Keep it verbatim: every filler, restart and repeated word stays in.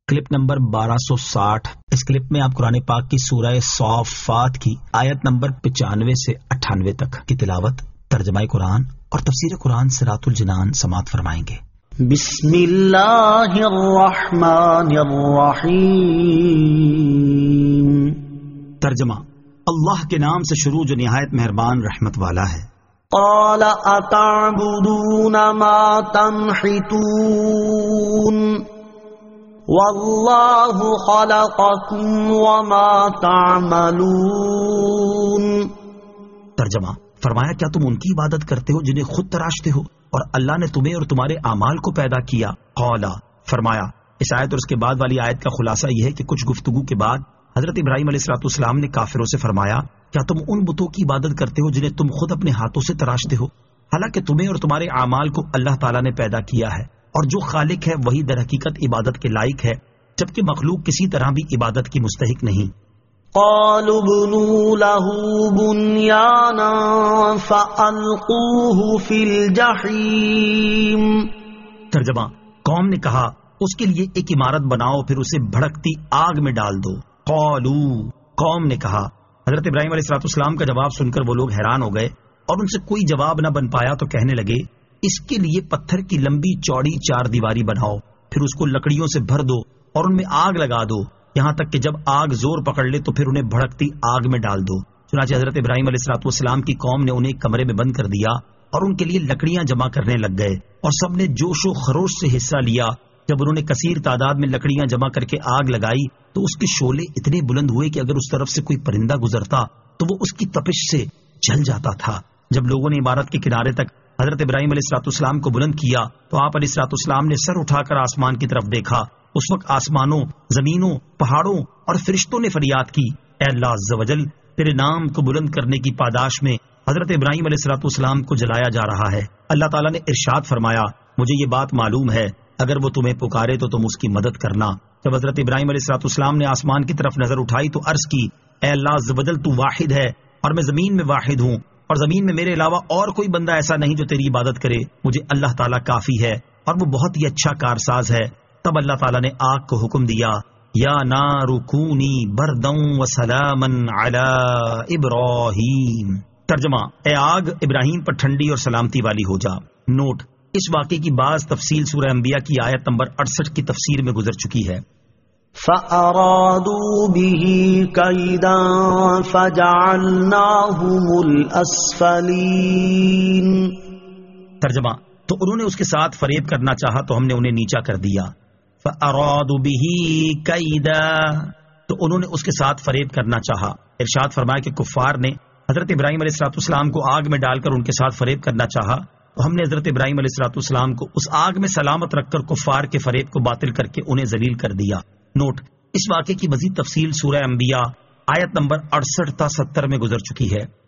Clip number بارہ سو ساٹھ۔ اس clip میں آپ قرآن پاک کی سورہ صافات کی آیت نمبر پچانوے سے اٹھانوے تک کی تلاوت، ترجمہ قرآن اور تفسیر قرآن صراط الجنان سماعت فرمائیں گے۔ بسم اللہ الرحمن الرحیم۔ ترجمہ: اللہ کے نام سے شروع جو نہایت مہربان رحمت والا ہے۔ قال اتعبدون ما تنحتون واللہ خلقکم وما تعملون۔ ترجمہ: فرمایا کیا تم ان کی عبادت کرتے ہو جنہیں خود تراشتے ہو، اور اللہ نے تمہیں اور تمہارے اعمال کو پیدا کیا۔ قال، فرمایا۔ اس آیت اور اس کے بعد والی آیت کا خلاصہ یہ ہے کہ کچھ گفتگو کے بعد حضرت ابراہیم علیہ الصلوۃ والسلام نے کافروں سے فرمایا، کیا تم ان بتوں کی عبادت کرتے ہو جنہیں تم خود اپنے ہاتھوں سے تراشتے ہو، حالانکہ تمہیں اور تمہارے اعمال کو اللہ تعالیٰ نے پیدا کیا ہے، اور جو خالق ہے وہی در حقیقت عبادت کے لائق ہے، جبکہ مخلوق کسی طرح بھی عبادت کی مستحق نہیں۔ قالوا بنوا له بنيانا فألقوه في الجحيم۔ ترجمہ: قوم نے کہا اس کے لیے ایک عمارت بناؤ پھر اسے بھڑکتی آگ میں ڈال دو۔ قالوا، قوم نے کہا۔ حضرت ابراہیم علیہ الصلوۃ والسلام کا جواب سن کر وہ لوگ حیران ہو گئے اور ان سے کوئی جواب نہ بن پایا تو کہنے لگے، اس کے لیے پتھر کی لمبی چوڑی چار دیواری بناؤ، پھر اس کو لکڑیوں سے بھر دو اور ان میں آگ لگا دو، یہاں تک کہ جب آگ زور پکڑ لے تو پھر انہیں بھڑکتی آگ میں ڈال دو۔ چنانچہ حضرت ابراہیم علیہ الصلوۃ والسلام کی قوم نے انہیں ایک کمرے میں بند کر دیا اور ان کے لیے لکڑیاں جمع کرنے لگ گئے، اور سب نے جوش و خروش سے حصہ لیا۔ جب انہوں نے کثیر تعداد میں لکڑیاں جمع کر کے آگ لگائی تو اس کے شعلے اتنے بلند ہوئے کہ اگر اس طرف سے کوئی پرندہ گزرتا تو وہ اس کی تپش سے جل جاتا تھا۔ جب لوگوں نے عمارت کے کنارے تک حضرت ابراہیم علیہ الصلوۃ والسلام کو بلند کیا تو آپ علیہ الصلوۃ والسلام نے سر اٹھا کر آسمان کی طرف دیکھا۔ اس وقت آسمانوں، زمینوں، پہاڑوں اور فرشتوں نے فریاد کی، اے اللہ عز و جل، تیرے نام کو بلند کرنے کی پاداش میں حضرت ابراہیم علیہ الصلوۃ والسلام کو جلایا جا رہا ہے۔ اللہ تعالیٰ نے ارشاد فرمایا، مجھے یہ بات معلوم ہے، اگر وہ تمہیں پکارے تو تم اس کی مدد کرنا۔ جب حضرت ابراہیم علیہ الصلوۃ والسلام نے آسمان کی طرف نظر اٹھائی تو عرض کی، اے اللہ عز و جل، تو واحد ہے اور میں زمین میں واحد ہوں، اور زمین میں میرے علاوہ اور کوئی بندہ ایسا نہیں جو تیری عبادت کرے، مجھے اللہ تعالیٰ کافی ہے اور وہ بہت ہی اچھا کارساز ہے۔ تب اللہ تعالیٰ نے آگ کو حکم دیا، یا نار کونی برداً وسلاما علی ابراہیم۔ ترجمہ: اے آگ، ابراہیم پر ٹھنڈی اور سلامتی والی ہو جا۔ نوٹ: اس واقعے کی بعض تفصیل سورہ انبیاء کی آیت نمبر اڑسٹھ کی تفسیر میں گزر چکی ہے۔ فَأَرَادُوا بِهِ كَيْدًا فَجَعَلْنَاهُمُ الْأَسْفَلِينَ۔ ترجمہ: تو انہوں نے اس کے ساتھ فریب کرنا چاہا تو ہم نے انہیں نیچا کر دیا۔ فَأَرَادُوا بِهِ كَيْدًا، تو انہوں نے اس کے ساتھ فریب کرنا چاہا۔ ارشاد فرمایا کہ کفار نے حضرت ابراہیم علیہ الصلوۃ والسلام کو آگ میں ڈال کر ان کے ساتھ فریب کرنا چاہا تو ہم نے حضرت ابراہیم علیہ الصلوۃ والسلام کو اس آگ میں سلامت رکھ کر کفار کے فریب کو باطل کر کے انہیں ذلیل کر دیا۔ نوٹ: اس واقعے کی مزید تفصیل سورہ انبیاء آیت نمبر اڑسٹھ تا ستر میں گزر چکی ہے۔